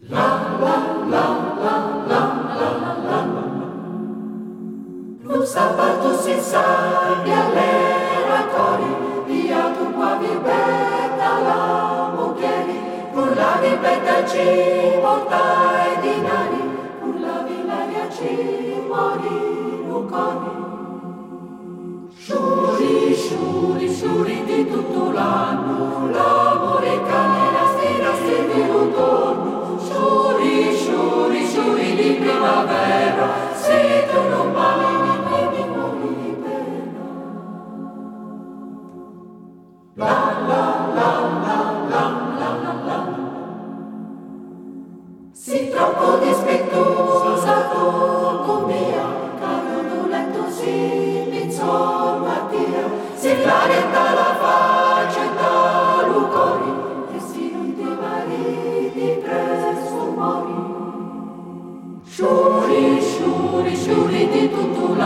Lo sabato si salvi alle raccolti, via tu qua vibetta la mucchieri, con la vibetta ci portai dinari, con la villaria ci mori luconi. Sciuri, sciuri, sciuri di tutto l'anno, l'amore canera stira di ritorno. Sciuri, sciuri, sciuri di primavera, se tu non vali mi muori di pena. La la la la la la la la. Si troppo dispettosa con mia, caro letto si pizzò Mattia, si claretta la faccia da lucori, e si non ti mariti presto muori. Sciuri, sciuri, sciuri di tutto